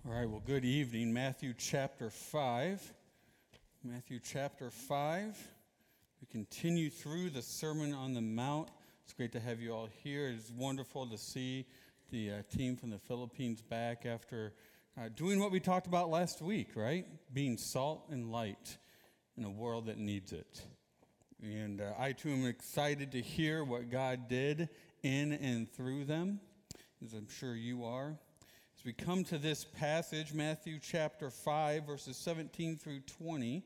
All right, well, good evening. Matthew chapter 5. Matthew chapter 5. We continue through the Sermon on the Mount. It's great to have you all here. It's wonderful to see the team from the Philippines back after doing what we talked about last week, right? Being salt and light in a world that needs it. And I, too, am excited to hear what God did in and through them, as I'm sure you are. As we come to this passage, Matthew chapter 5, verses 17 through 20,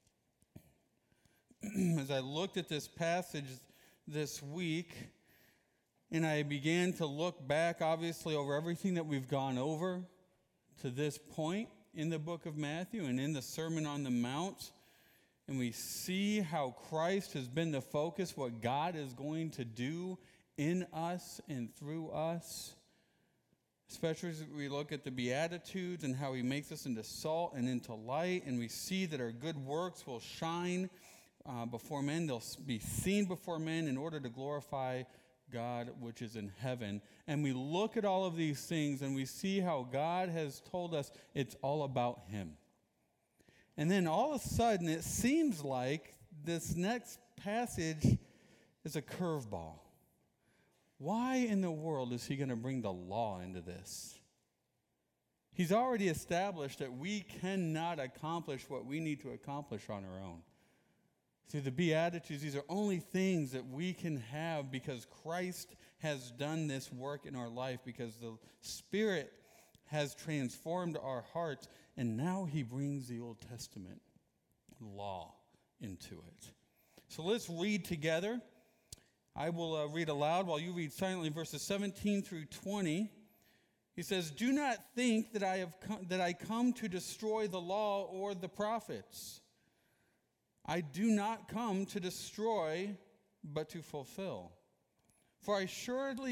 as I looked at this passage this week, and I began to look back, obviously, over everything that we've gone over to this point in the book of Matthew and in the Sermon on the Mount, and we see how Christ has been the focus, what God is going to do in us and through us. Especially as we look at the Beatitudes and how he makes us into salt and into light, and we see that our good works will shine before men. They'll be seen before men in order to glorify God which is in heaven. And we look at all of these things and we see how God has told us it's all about him. And then all of a sudden it seems like this next passage is a curveball. Why in the world is he going to bring the law into this? He's already established that we cannot accomplish what we need to accomplish on our own. Through the Beatitudes, these are only things that we can have because Christ has done this work in our life, because the Spirit has transformed our hearts, and now he brings the Old Testament law into it. So let's read together. I will read aloud while you read silently, verses 17 through 20. He says, "Do not think that I come to destroy the law or the prophets. I do not come to destroy, but to fulfill. For assuredly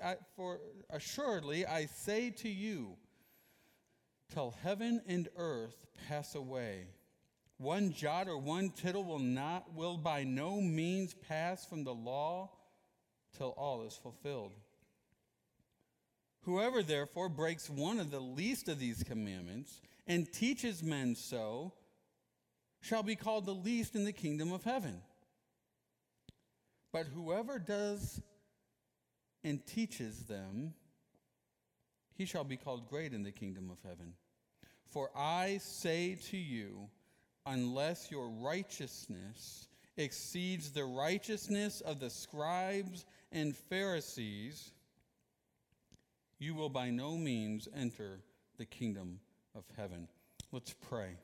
I say to you, till heaven and earth pass away, one jot or one tittle will by no means pass from the law till all is fulfilled. Whoever therefore breaks one of the least of these commandments and teaches men so shall be called the least in the kingdom of heaven. But whoever does and teaches them, he shall be called great in the kingdom of heaven. For I say to you, unless your righteousness exceeds the righteousness of the scribes and Pharisees, you will by no means enter the kingdom of heaven." Let's pray.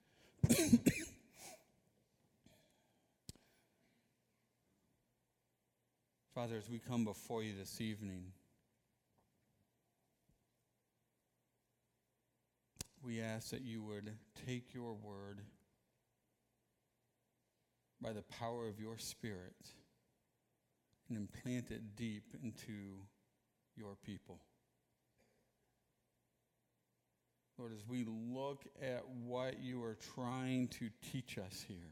Father, as we come before you this evening, we ask that you would take your word by the power of your Spirit and implant it deep into your people. Lord, as we look at what you are trying to teach us here,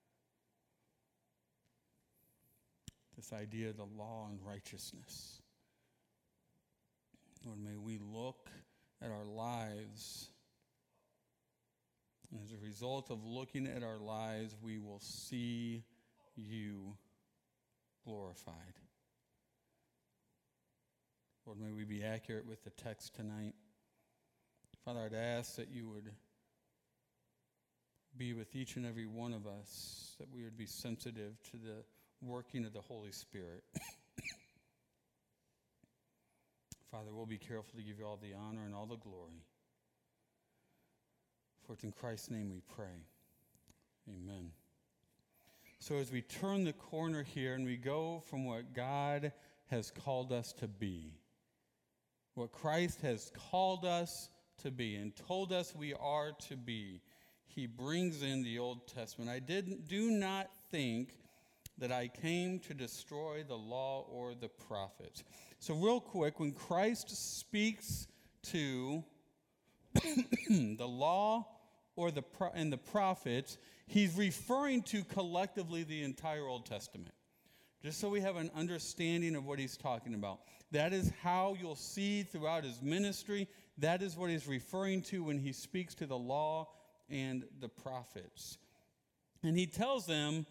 this idea of the law and righteousness, Lord, may we look at our lives, and as a result of looking at our lives, we will see you glorified. Lord, may we be accurate with the text tonight. Father, I'd ask that you would be with each and every one of us, that we would be sensitive to the working of the Holy Spirit. Father, we'll be careful to give you all the honor and all the glory. For it's in Christ's name we pray. Amen. So as we turn the corner here and we go from what God has called us to be, what Christ has called us to be and told us we are to be, he brings in the Old Testament. Do not think that I came to destroy the law or the prophets. So real quick, when Christ speaks to the law or the prophets, he's referring to collectively the entire Old Testament. Just so we have an understanding of what he's talking about. That is how you'll see throughout his ministry. That is what he's referring to when he speaks to the law and the prophets. And he tells them,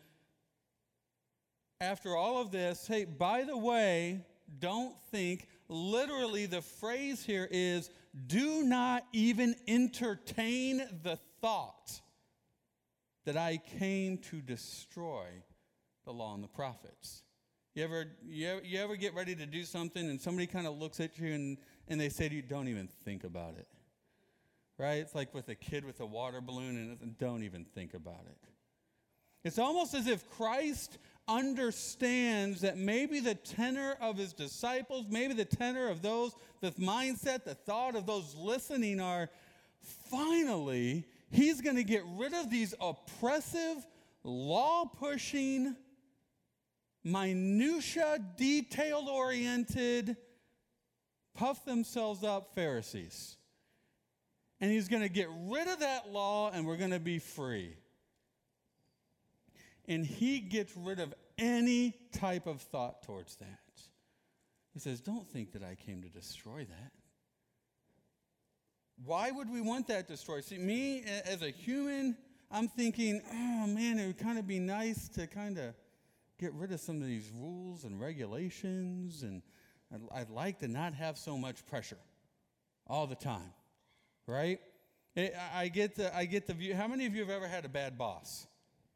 after all of this, hey, by the way, don't think, literally the phrase here is, do not even entertain the thought that I came to destroy the law and the prophets. You ever get ready to do something and somebody kind of looks at you and they say to you, don't even think about it. Right? It's like with a kid with a water balloon and don't even think about it. It's almost as if Christ understands that maybe the tenor of his disciples, maybe the tenor of those, the mindset, the thought of those listening are, finally, he's going to get rid of these oppressive, law-pushing, minutia, detail-oriented, puff themselves up Pharisees. And he's going to get rid of that law and we're going to be free. And he gets rid of any type of thought towards that. He says, don't think that I came to destroy that. Why would we want that destroyed? See, me as a human, I'm thinking, oh man, it would kind of be nice to kind of get rid of some of these rules and regulations, and I'd like to not have so much pressure all the time, right? I get the view. How many of you have ever had a bad boss?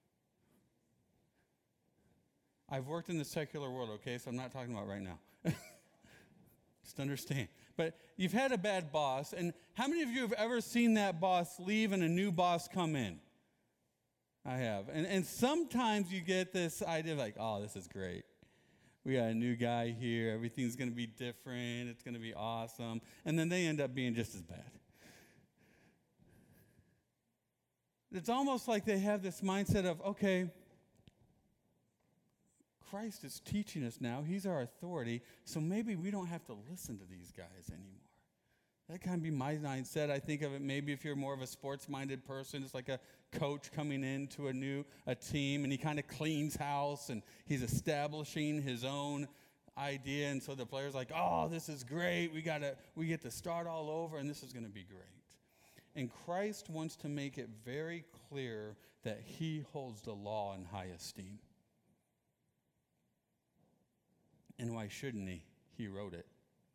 I've worked in the secular world, okay, so I'm not talking about right now. Just understand. But you've had a bad boss, and how many of you have ever seen that boss leave and a new boss come in? I have. And sometimes you get this idea like, oh, this is great. We got a new guy here. Everything's going to be different. It's going to be awesome. And then they end up being just as bad. It's almost like they have this mindset of, okay, Christ is teaching us now. He's our authority. So maybe we don't have to listen to these guys anymore. That kind of be my mindset. I think of it maybe if you're more of a sports-minded person, it's like a coach coming into a team, and he kind of cleans house, and he's establishing his own idea. And so the player's like, oh, this is great. We get to start all over, and this is going to be great. And Christ wants to make it very clear that he holds the law in high esteem. And why shouldn't he? He wrote it.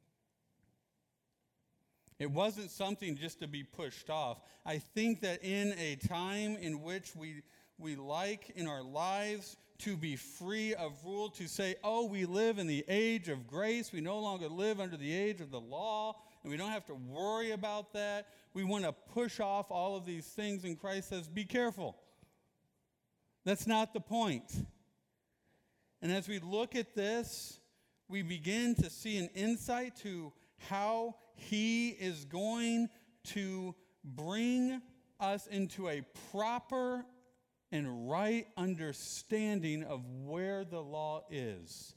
It wasn't something just to be pushed off. I think that in a time in which we like in our lives to be free of rule, to say, oh, we live in the age of grace. We no longer live under the age of the law, and we don't have to worry about that. We want to push off all of these things, and Christ says, be careful. That's not the point. And as we look at this, we begin to see an insight to how he is going to bring us into a proper and right understanding of where the law is,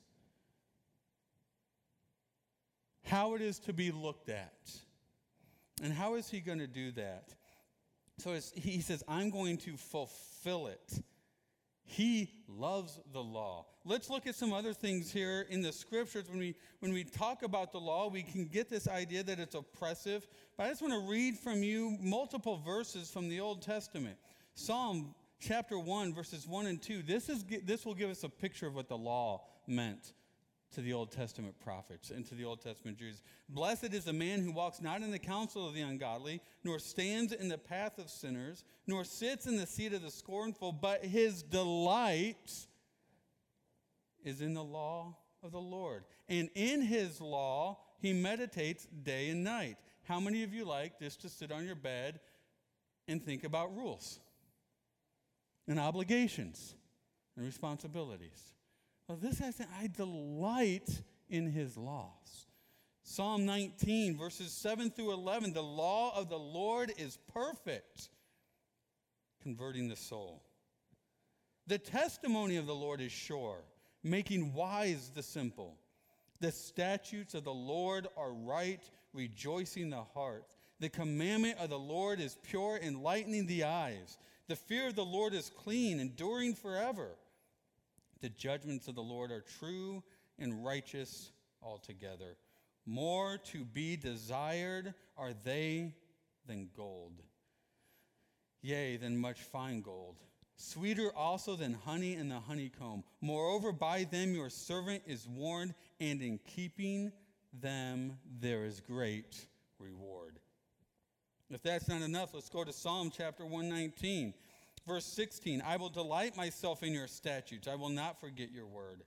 how it is to be looked at. And how is he going to do that? So he says, I'm going to fulfill it. He loves the law. Let's look at some other things here in the scriptures. When we talk about the law, we can get this idea that it's oppressive. But I just want to read from you multiple verses from the Old Testament. Psalm chapter 1, verses 1 and 2. This will give us a picture of what the law meant to the Old Testament prophets and to the Old Testament Jews. Blessed is the man who walks not in the counsel of the ungodly, nor stands in the path of sinners, nor sits in the seat of the scornful, but his delight is in the law of the Lord. And in his law he meditates day and night. How many of you like just to sit on your bed and think about rules and obligations and responsibilities? Well, this I say, I delight in his laws. Psalm 19, verses 7 through 11, the law of the Lord is perfect, converting the soul. The testimony of the Lord is sure, making wise the simple. The statutes of the Lord are right, rejoicing the heart. The commandment of the Lord is pure, enlightening the eyes. The fear of the Lord is clean, enduring forever. The judgments of the Lord are true and righteous altogether. More to be desired are they than gold, yea, than much fine gold. Sweeter also than honey in the honeycomb. Moreover, by them your servant is warned, and in keeping them there is great reward. If that's not enough, let's go to Psalm chapter 119, verse 16. I will delight myself in your statutes. I will not forget your word.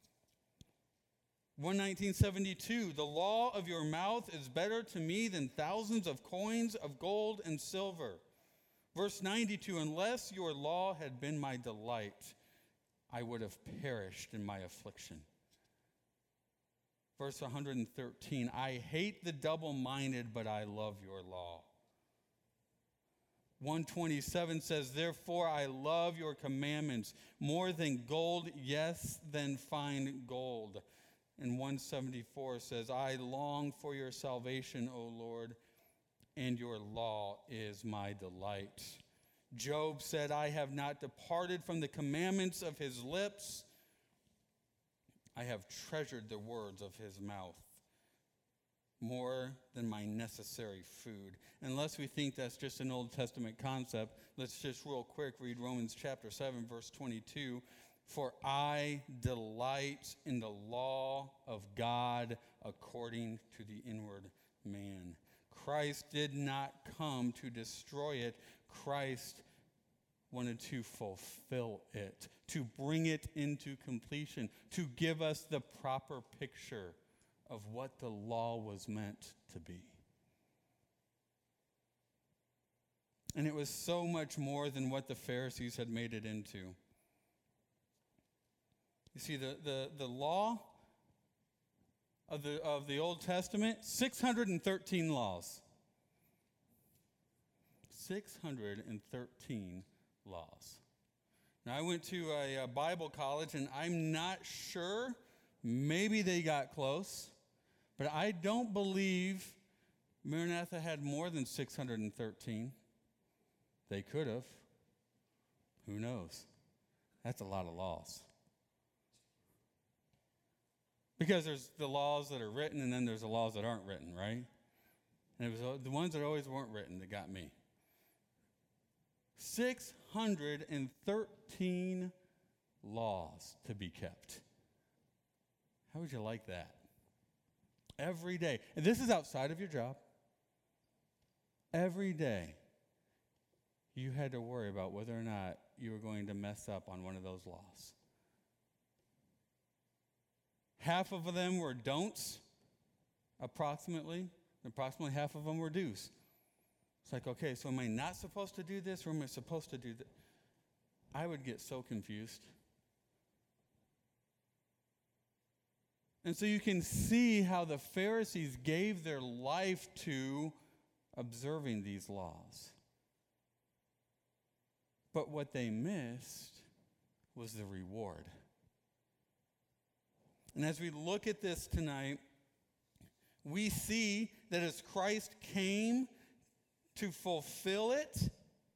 119:72, the law of your mouth is better to me than thousands of coins of gold and silver. Verse 92, unless your law had been my delight, I would have perished in my affliction. Verse 113, I hate the double-minded, but I love your law. 127 says, therefore I love your commandments more than gold, yes, than fine gold. And 174 says, I long for your salvation, O Lord, and your law is my delight. Job said, I have not departed from the commandments of his lips. I have treasured the words of his mouth more than my necessary food. Unless we think that's just an Old Testament concept, let's just real quick read Romans chapter 7, verse 22. For I delight in the law of God according to the inward man. Christ did not come to destroy it. Christ wanted to fulfill it, to bring it into completion, to give us the proper picture of what the law was meant to be. And it was so much more than what the Pharisees had made it into. You see, the law of the Old Testament, 613 laws. 613 laws. Now, I went to a Bible college, and I'm not sure, maybe they got close, but I don't believe Maranatha had more than 613. They could have. Who knows? That's a lot of laws. Because there's the laws that are written, and then there's the laws that aren't written, right? And it was the ones that always weren't written that got me. 613 laws to be kept. How would you like that? Every day. And this is outside of your job. Every day, you had to worry about whether or not you were going to mess up on one of those laws. Half of them were don'ts, approximately. Approximately half of them were do's. It's like, okay, so am I not supposed to do this, or am I supposed to do that? I would get so confused. And so you can see how the Pharisees gave their life to observing these laws. But what they missed was the reward. And as we look at this tonight, we see that as Christ came to fulfill it,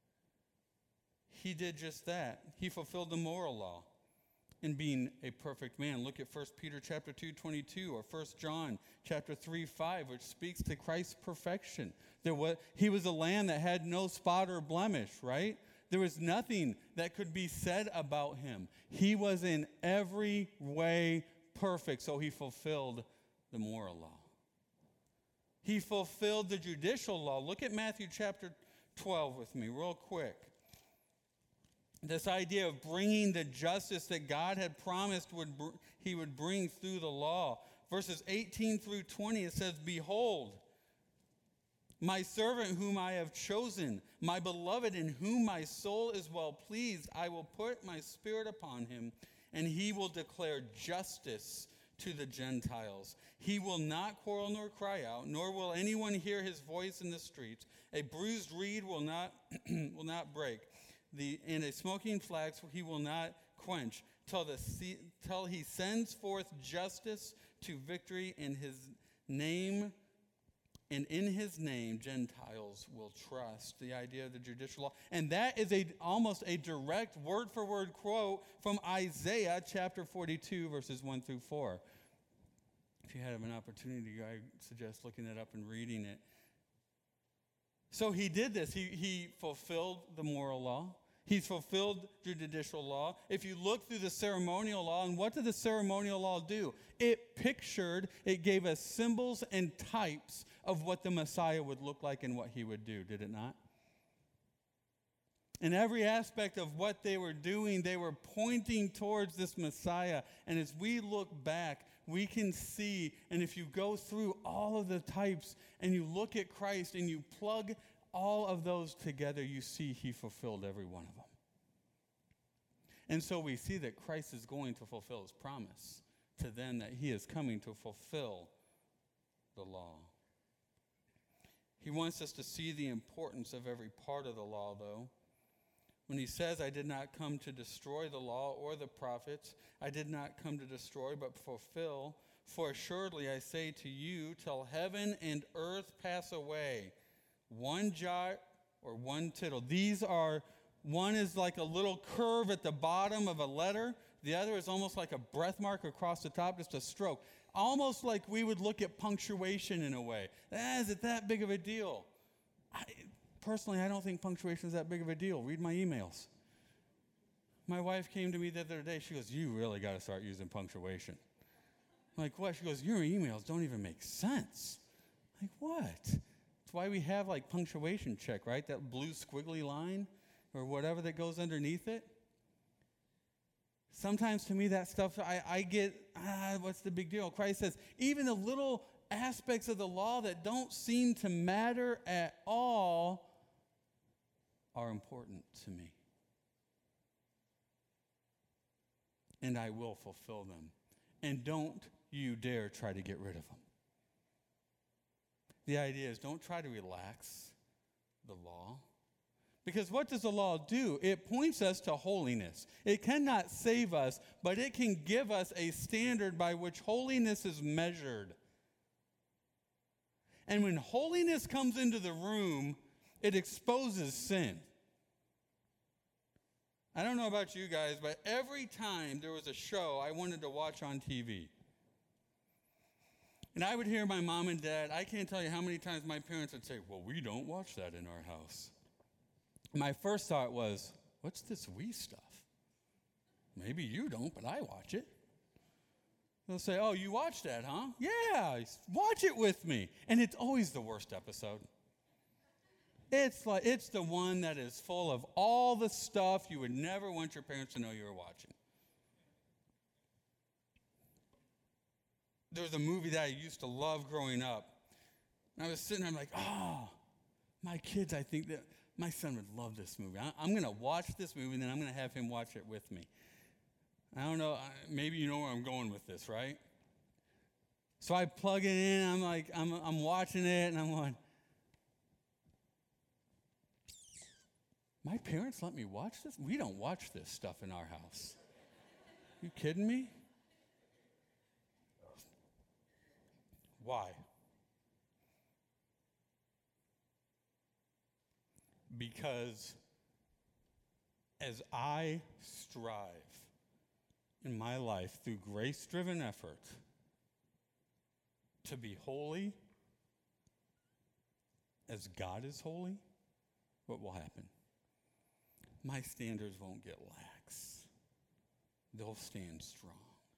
he did just that. He fulfilled the moral law in being a perfect man. Look at 1 Peter chapter 2:22 or 1 John chapter 3:5, which speaks to Christ's perfection. He was a lamb that had no spot or blemish, right? There was nothing that could be said about him. He was in every way perfect, so he fulfilled the moral law. He fulfilled the judicial law. Look at Matthew chapter 12 with me real quick. This idea of bringing the justice that God had promised he would bring through the law. Verses 18 through 20, it says, behold, my servant whom I have chosen, my beloved in whom my soul is well pleased, I will put my spirit upon him, and he will declare justice to the Gentiles. He will not quarrel nor cry out, nor will anyone hear his voice in the streets. A bruised reed will not break, and a smoking flax he will not quench, till he sends forth justice to victory in his name. And in his name, Gentiles will trust. The idea of the judicial law. And that is almost a direct word-for-word quote from Isaiah chapter 42, verses 1 through 4. If If you have an opportunity, I suggest looking it up and reading it. So he did this. He fulfilled the moral law. He's fulfilled the judicial law. If you look through the ceremonial law, and what did the ceremonial law do? It gave us symbols and types of what the Messiah would look like and what he would do, did it not? In every aspect of what they were doing, they were pointing towards this Messiah. And as we look back, we can see, and if you go through all of the types and you look at Christ and you plug all of those together, you see he fulfilled every one of them. And so we see that Christ is going to fulfill his promise to them that he is coming to fulfill the law. He wants us to see the importance of every part of the law, though. When he says, I did not come to destroy the law or the prophets, I did not come to destroy but fulfill. For assuredly I say to you, till heaven and earth pass away, one jot or one tittle. One is like a little curve at the bottom of a letter. The other is almost like a breath mark across the top, just a stroke. Almost like we would look at punctuation in a way. Is it that big of a deal? Personally, I don't think punctuation is that big of a deal. Read my emails. My wife came to me the other day. She goes, you really got to start using punctuation. I'm like, what? She goes, your emails don't even make sense. I'm like, what? That's why we have like punctuation check, right? That blue squiggly line or whatever that goes underneath it. Sometimes to me that stuff, I get, what's the big deal? Christ says, even the little aspects of the law that don't seem to matter at all are important to me. And I will fulfill them. And don't you dare try to get rid of them. The idea is don't try to relax the law. Because what does the law do? It points us to holiness. It cannot save us, but it can give us a standard by which holiness is measured. And when holiness comes into the room, it exposes sin. I don't know about you guys, but every time there was a show I wanted to watch on TV, and I would hear my mom and dad, I can't tell you how many times my parents would say, well, we don't watch that in our house. My first thought was, what's this we stuff? Maybe you don't, but I watch it. They'll say, oh, you watch that, huh? Yeah, watch it with me. And it's always the worst episode. It's the one that is full of all the stuff you would never want your parents to know you were watching. There's a movie that I used to love growing up. And I was sitting there, I'm like, oh, my kids, I think that my son would love this movie. I'm going to watch this movie, and then I'm going to have him watch it with me. I don't know, maybe you know where I'm going with this, right? So I plug it in, I'm watching it, and I'm going, my parents let me watch this? We don't watch this stuff in our house. You kidding me? Why? Because as I strive in my life through grace-driven effort to be holy as God is holy, what will happen? My standards won't get lax. They'll stand strong.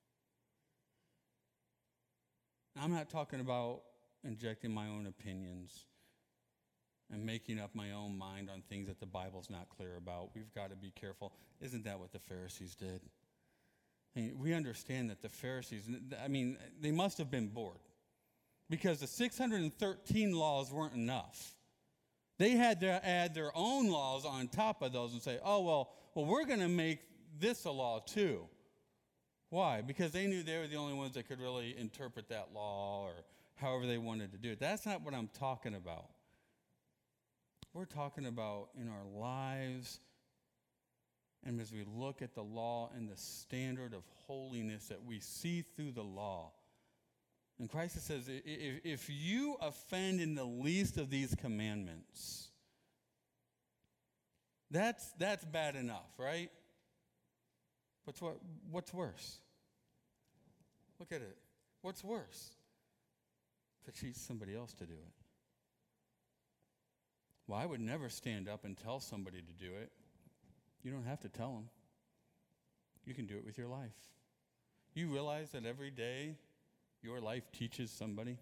I'm not talking about injecting my own opinions and making up my own mind on things that the Bible's not clear about. We've got to be careful. Isn't that what the Pharisees did? We understand that the Pharisees, they must have been bored because the 613 laws weren't enough. They had to add their own laws on top of those and say, oh, well, we're going to make this a law too. Why? Because they knew they were the only ones that could really interpret that law or however they wanted to do it. That's not what I'm talking about. We're talking about in our lives, and as we look at the law and the standard of holiness that we see through the law. And Christ says, if you offend in the least of these commandments, that's bad enough, right? But what's worse? Look at it. What's worse? to teach somebody else to do it. Well, I would never stand up and tell somebody to do it. You don't have to tell them. You can do it with your life. You realize that every day your life teaches somebody?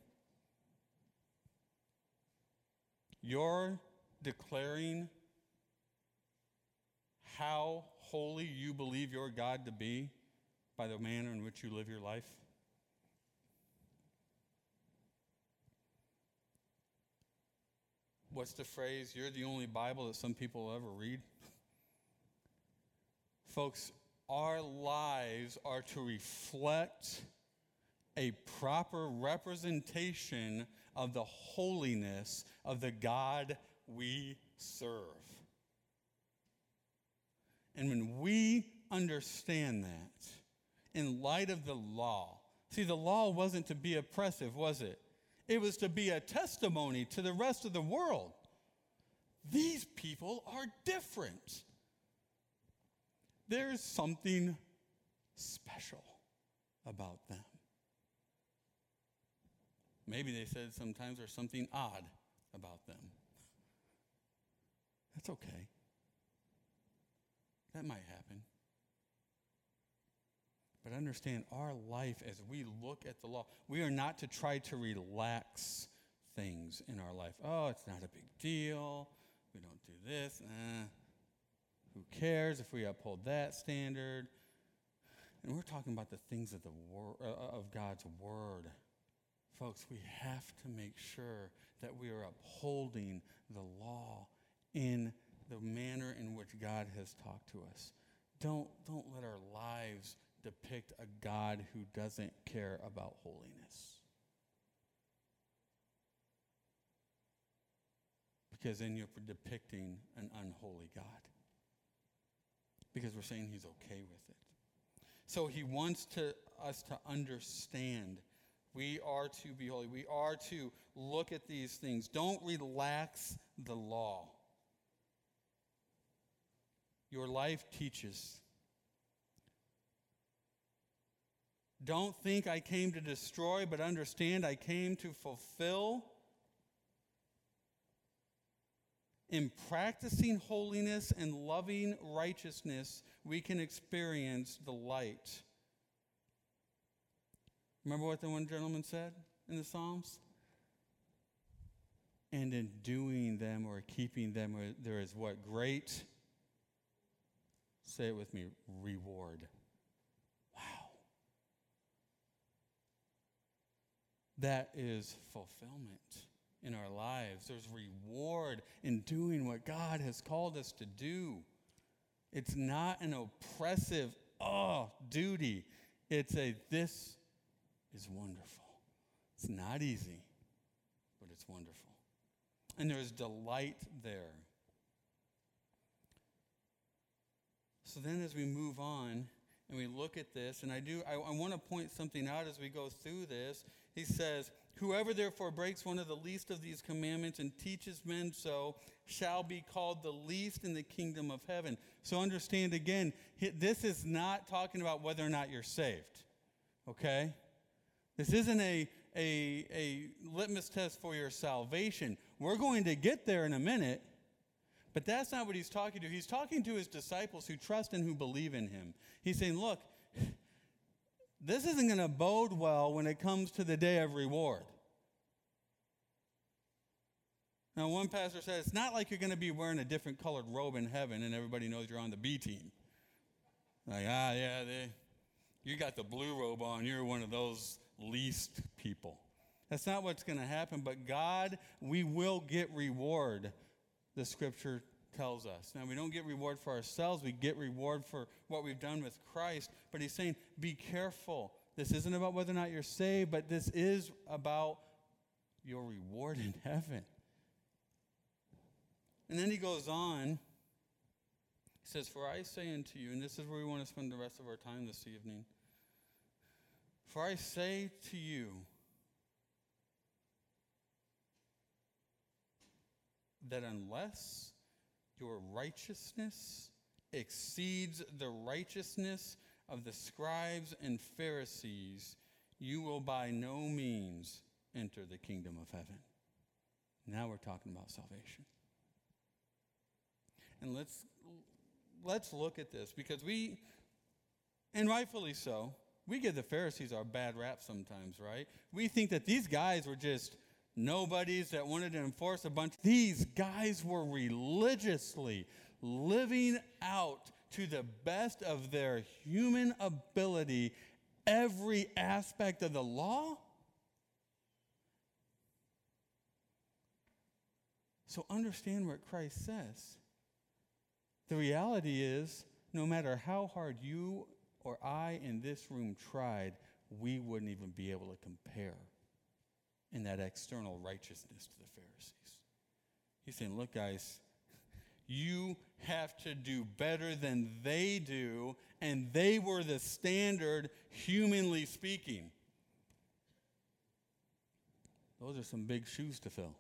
You're declaring how holy you believe your God to be by the manner in which you live your life. What's the phrase? You're the only Bible that some people will ever read. Folks, our lives are to reflect a proper representation of the holiness of the God we serve. And when we understand that, in light of the law, see, the law wasn't to be oppressive, was it? It was to be a testimony to the rest of the world. These people are different. There's something special about them. Maybe they said sometimes there's something odd about them. That's okay. That might happen. But understand, our life as we look at the law, we are not to try to relax things in our life. Oh, it's not a big deal. We don't do this. Who cares if we uphold that standard? And we're talking about the things of of God's word. Folks, we have to make sure that we are upholding the law in the manner in which God has talked to us. Don't let our lives depict a God who doesn't care about holiness. Because then you're depicting an unholy God. Because we're saying he's okay with it. So he wants us to understand we are to be holy. We are to look at these things. Don't relax the law. Your life teaches. Don't think I came to destroy, but understand I came to fulfill. In practicing holiness and loving righteousness, we can experience the light. Remember what the one gentleman said in the Psalms? And in doing them or keeping them, there is what? Great, say it with me, reward. Wow. That is fulfillment in our lives. There's reward in doing what God has called us to do. It's not an oppressive, duty. It's this is wonderful. It's not easy, but it's wonderful. And there's delight there. So then as we move on and we look at this, and I want to point something out as we go through this. He says, whoever therefore breaks one of the least of these commandments and teaches men so shall be called the least in the kingdom of heaven. So understand again, this is not talking about whether or not you're saved. Okay? This isn't a litmus test for your salvation. We're going to get there in a minute, but that's not what he's talking to. He's talking to his disciples who trust and who believe in him. He's saying, look, this isn't going to bode well when it comes to the day of reward. Now, one pastor said, it's not like you're going to be wearing a different colored robe in heaven and everybody knows you're on the B team. Like, you got the blue robe on, you're one of those least people. That's not what's going to happen, but God, we will get reward, the scripture tells us. Now, we don't get reward for ourselves, we get reward for what we've done with Christ, but he's saying, be careful. This isn't about whether or not you're saved, but this is about your reward in heaven. And then he goes on, he says, for I say unto you, and this is where we want to spend the rest of our time this evening, for I say to you, that unless your righteousness exceeds the righteousness of the scribes and Pharisees, you will by no means enter the kingdom of heaven. Now we're talking about salvation. And let's look at this, because we, and rightfully so, we give the Pharisees our bad rap sometimes, right? We think that these guys were just nobodies that wanted to enforce a bunch. These guys were religiously living out to the best of their human ability every aspect of the law. So understand what Christ says. The reality is, no matter how hard you or I in this room tried, we wouldn't even be able to compare in that external righteousness to the Pharisees. He's saying, look, guys, you have to do better than they do, and they were the standard, humanly speaking. Those are some big shoes to fill.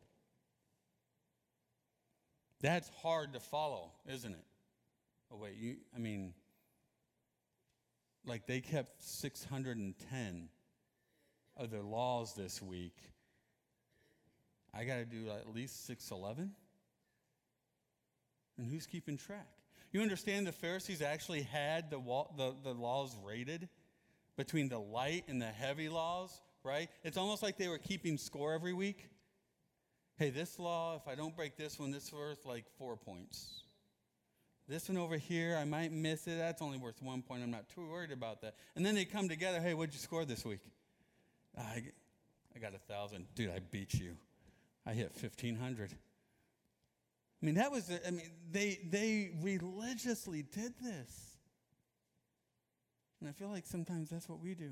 That's hard to follow, isn't it? Oh, wait, like they kept 610 of their laws this week. I got to do at least 611? And who's keeping track? You understand the Pharisees actually had the laws rated between the light and the heavy laws, right? It's almost like they were keeping score every week. Hey, this law, if I don't break this one, this is worth like 4 points. This one over here, I might miss it. That's only worth 1 point. I'm not too worried about that. And then they come together. Hey, what'd you score this week? I got 1,000. Dude, I beat you. I hit 1,500. They religiously did this. And I feel like sometimes that's what we do.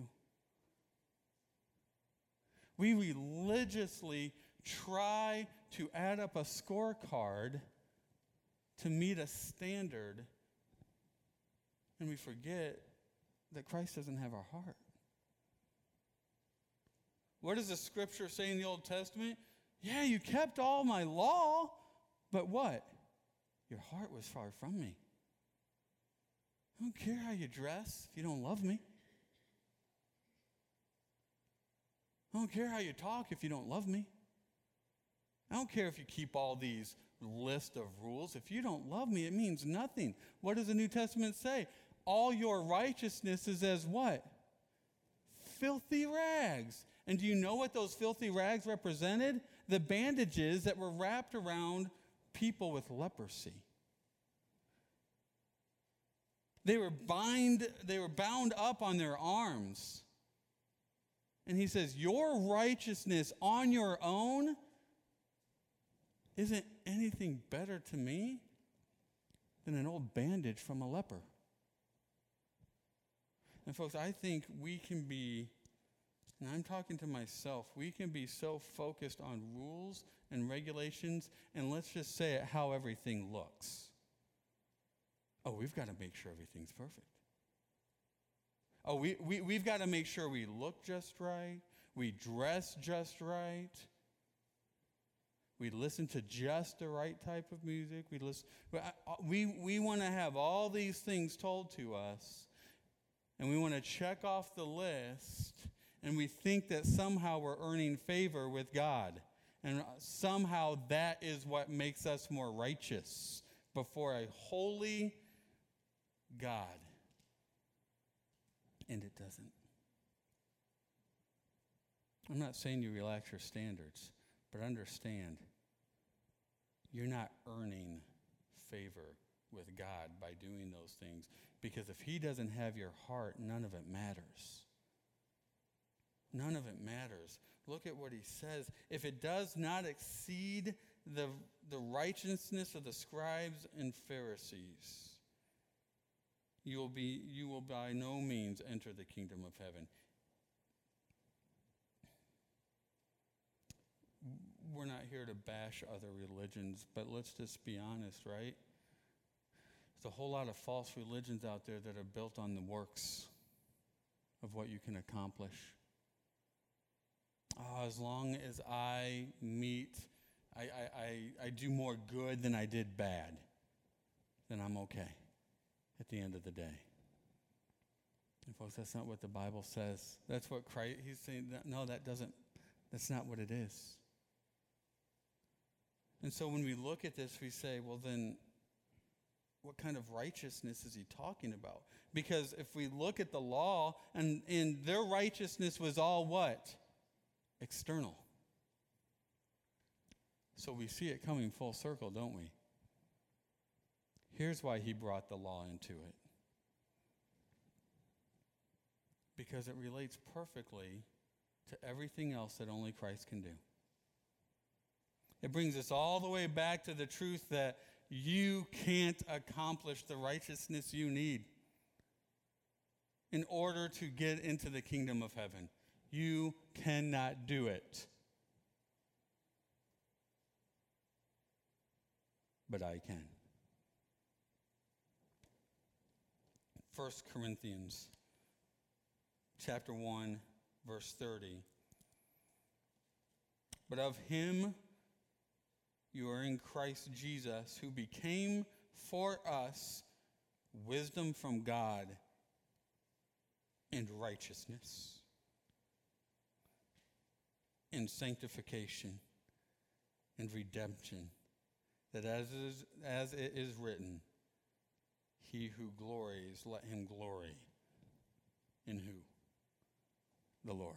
We religiously try to add up a scorecard to meet a standard, and we forget that Christ doesn't have our heart. What does the scripture say in the Old Testament? Yeah, you kept all my law, but what? Your heart was far from me. I don't care how you dress if you don't love me. I don't care how you talk if you don't love me. I don't care if you keep all these list of rules. If you don't love me, it means nothing. What does the New Testament say? All your righteousness is as what? Filthy rags. And do you know what those filthy rags represented? The bandages that were wrapped around people with leprosy. They were bound up on their arms. And he says, your righteousness on your own isn't anything better to me than an old bandage from a leper. And folks, I think we can be, and I'm talking to myself, we can be so focused on rules and regulations, and let's just say it, how everything looks. Oh, we've got to make sure everything's perfect. Oh, we've got to make sure we look just right, we dress just right, we listen to just the right type of music. We want to have all these things told to us, and we want to check off the list, and we think that somehow we're earning favor with God, and somehow that is what makes us more righteous before a holy God. And it doesn't. I'm not saying you relax your standards, but understand, you're not earning favor with God by doing those things, because if he doesn't have your heart, none of it matters. None of it matters. Look at what he says. If it does not exceed the righteousness of the scribes and Pharisees, you will by no means enter the kingdom of heaven. We're not here to bash other religions, but let's just be honest, right? There's a whole lot of false religions out there that are built on the works of what you can accomplish. As long as I do more good than I did bad, then I'm okay at the end of the day. And folks, that's not what the Bible says. That's what Christ, he's saying, no, that doesn't That's not what it is. And so when we look at this, we say, well, then what kind of righteousness is he talking about? Because if we look at the law, and their righteousness was all what? External. So we see it coming full circle, don't we? Here's why he brought the law into it. Because it relates perfectly to everything else that only Christ can do. It brings us all the way back to the truth that you can't accomplish the righteousness you need in order to get into the kingdom of heaven. You cannot do it. But I can. 1 Corinthians chapter 1, verse 30. But of him you are in Christ Jesus, who became for us wisdom from God and righteousness and sanctification and redemption, that as it is written, he who glories, let him glory in who? The Lord.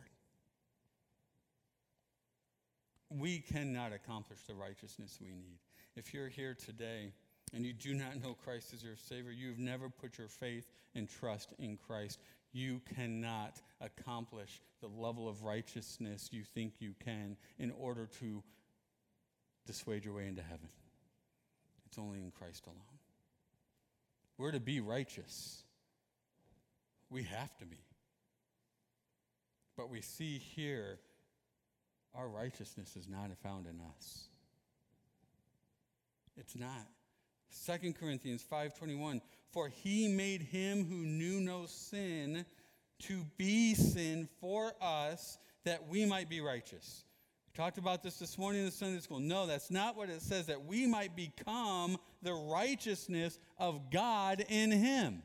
We cannot accomplish the righteousness we need. If you're here today and you do not know Christ as your Savior, you've never put your faith and trust in Christ, you cannot accomplish the level of righteousness you think you can in order to dissuade your way into heaven. It's only in Christ alone. We're to be righteous. We have to be. But we see here, our righteousness is not found in us. It's not. 2 Corinthians 5:21, for he made him who knew no sin to be sin for us, that we might be righteous. We talked about this morning in the Sunday school. No, that's not what it says, that we might become the righteousness of God in him.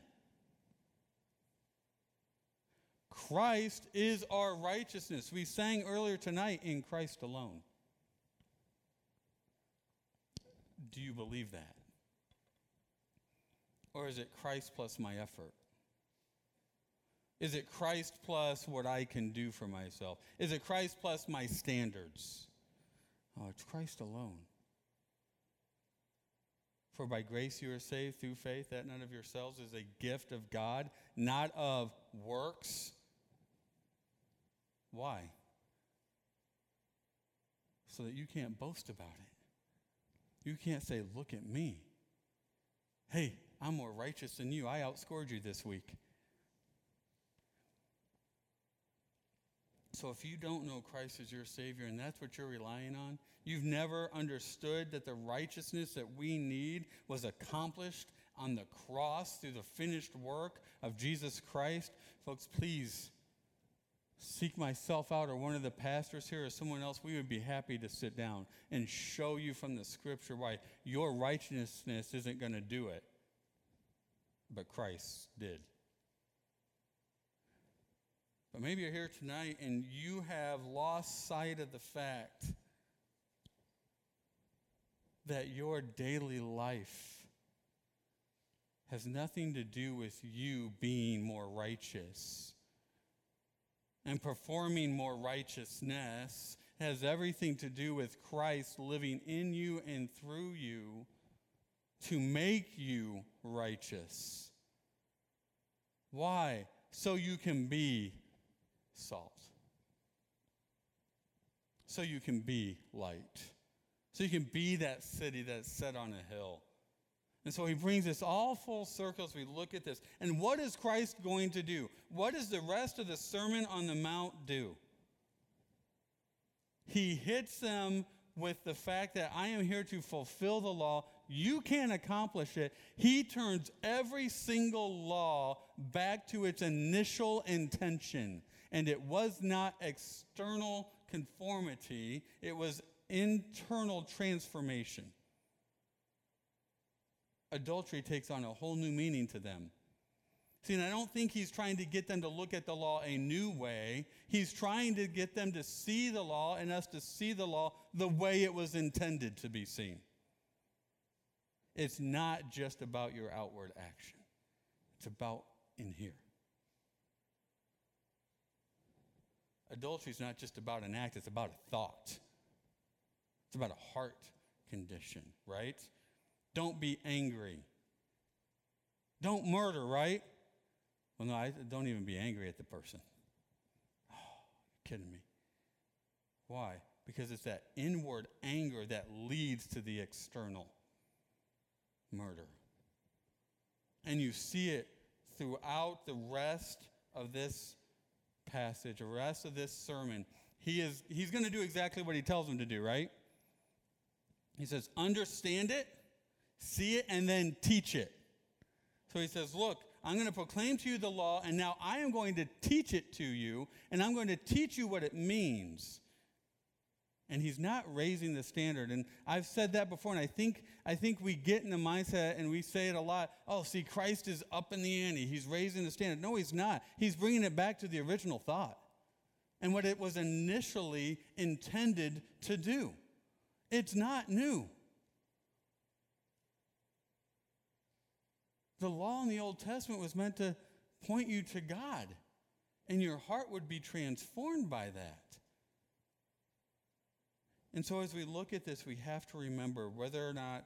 Christ is our righteousness. We sang earlier tonight, in Christ alone. Do you believe that? Or is it Christ plus my effort? Is it Christ plus what I can do for myself? Is it Christ plus my standards? Oh, it's Christ alone. For by grace you are saved through faith, that not of yourselves is a gift of God, not of works. Why? So that you can't boast about it. You can't say, look at me. Hey, I'm more righteous than you. I outscored you this week. So if you don't know Christ as your Savior and that's what you're relying on, you've never understood that the righteousness that we need was accomplished on the cross through the finished work of Jesus Christ. Folks, please seek myself out or one of the pastors here or someone else. We would be happy to sit down and show you from the scripture why your righteousness isn't going to do it, but Christ did. But maybe you're here tonight and you have lost sight of the fact that your daily life has nothing to do with you being more righteous. And performing more righteousness has everything to do with Christ living in you and through you to make you righteous. Why? So you can be salt. So you can be light. So you can be that city that's set on a hill. And so he brings us all full circle as we look at this. And what is Christ going to do? What does the rest of the Sermon on the Mount do? He hits them with the fact that I am here to fulfill the law. You can't accomplish it. He turns every single law back to its initial intention. And it was not external conformity. It was internal transformation. Adultery takes on a whole new meaning to them. See, and I don't think he's trying to get them to look at the law a new way. He's trying to get them to see the law and us to see the law the way it was intended to be seen. It's not just about your outward action. It's about in here. Adultery is not just about an act, it's about a thought. It's about a heart condition, right? Don't be angry. Don't murder, right? Well, no, I don't even be angry at the person. Oh, you're kidding me. Why? Because it's that inward anger that leads to the external murder. And you see it throughout the rest of this passage, the rest of this sermon. He's going to do exactly what he tells them to do, right? He says, understand it, see it, and then teach it. So he says, look, I'm going to proclaim to you the law, and now I am going to teach it to you, and I'm going to teach you what it means. And he's not raising the standard. And I've said that before, and I think we get in the mindset, and we say it a lot, oh, see, Christ is up in the ante. He's raising the standard. No, he's not. He's bringing it back to the original thought and what it was initially intended to do. It's not new. The law in the Old Testament was meant to point you to God, and your heart would be transformed by that. And so as we look at this, we have to remember whether or not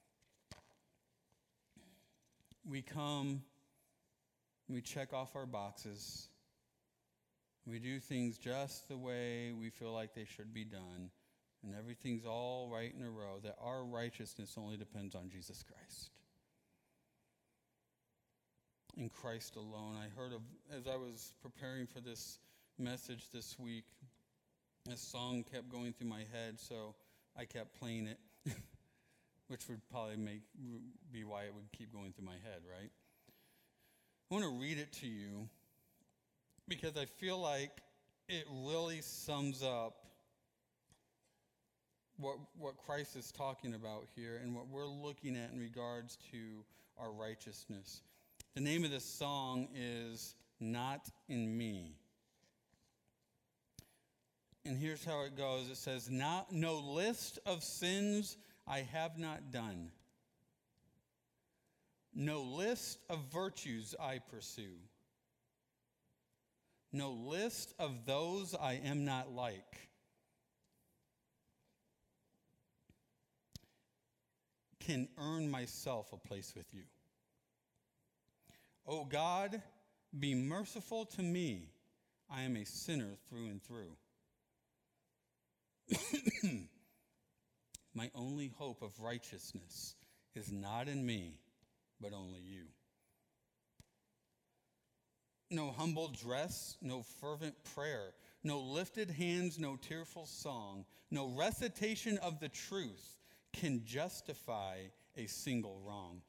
we come, we check off our boxes, we do things just the way we feel like they should be done, and everything's all right in a row, that our righteousness only depends on Jesus Christ. In Christ alone. I heard of, as I was preparing for this message this week, a song kept going through my head, so I kept playing it, which would probably be why it would keep going through my head, right? I want to read it to you because I feel like it really sums up what Christ is talking about here and what we're looking at in regards to our righteousness. The name of this song is Not in Me. And here's how it goes. It says, no list of sins I have not done. No list of virtues I pursue. No list of those I am not like. Can earn myself a place with you. O God, be merciful to me. I am a sinner through and through. My only hope of righteousness is not in me, but only you. No humble dress, no fervent prayer, no lifted hands, no tearful song, no recitation of the truth can justify a single wrong.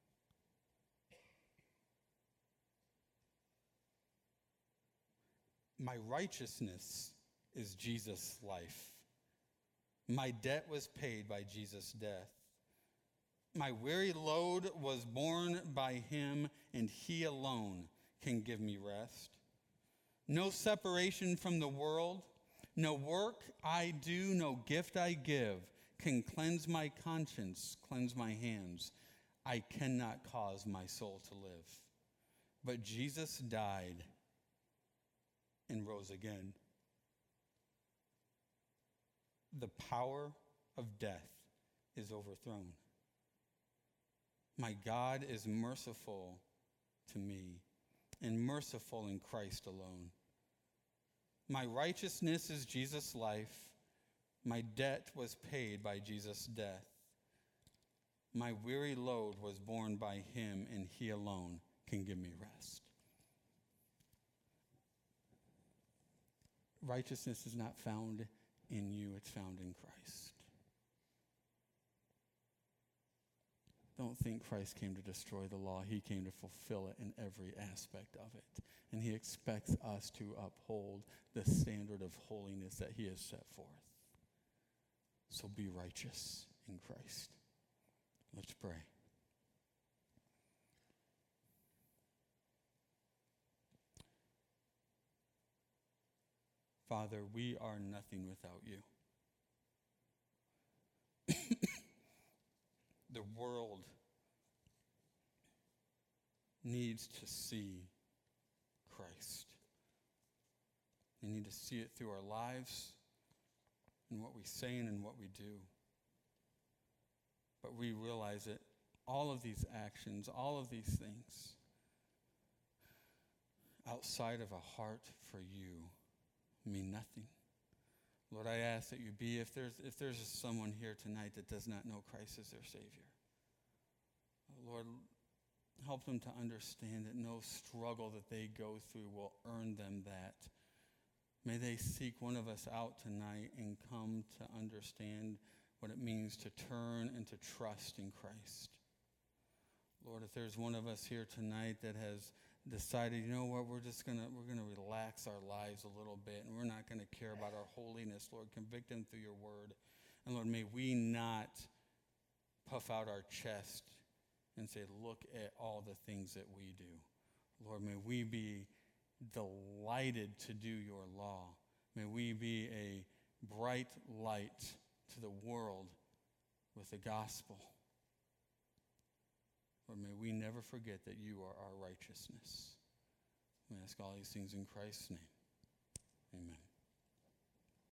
My righteousness is Jesus' life. My debt was paid by Jesus' death. My weary load was borne by him, and he alone can give me rest. No separation from the world, no work I do, no gift I give can cleanse my conscience, cleanse my hands. I cannot cause my soul to live. But Jesus died and rose again. The power of death is overthrown. My God is merciful to me and merciful in Christ alone. My righteousness is Jesus' life. My debt was paid by Jesus' death. My weary load was borne by him, and he alone can give me rest. Righteousness is not found in you, it's found in Christ. Don't think Christ came to destroy the law. He came to fulfill it in every aspect of it. And he expects us to uphold the standard of holiness that he has set forth. So be righteous in Christ. Let's pray. Father, we are nothing without you. The world needs to see Christ. They need to see it through our lives and what we say and what we do. But we realize that all of these actions, all of these things, outside of a heart for you, mean nothing. Lord, I ask that you be, if there's someone here tonight that does not know Christ as their Savior, Lord, help them to understand that no struggle that they go through will earn them that. May they seek one of us out tonight and come to understand what it means to turn and to trust in Christ. Lord, if there's one of us here tonight that has decided, you know what, we're gonna relax our lives a little bit and we're not gonna care about our holiness, Lord, convict them through your word. And Lord, may we not puff out our chest and say, look at all the things that we do. Lord, may we be delighted to do your law. May we be a bright light to the world with the gospel. Lord, may we never forget that you are our righteousness. We ask all these things in Christ's name. Amen.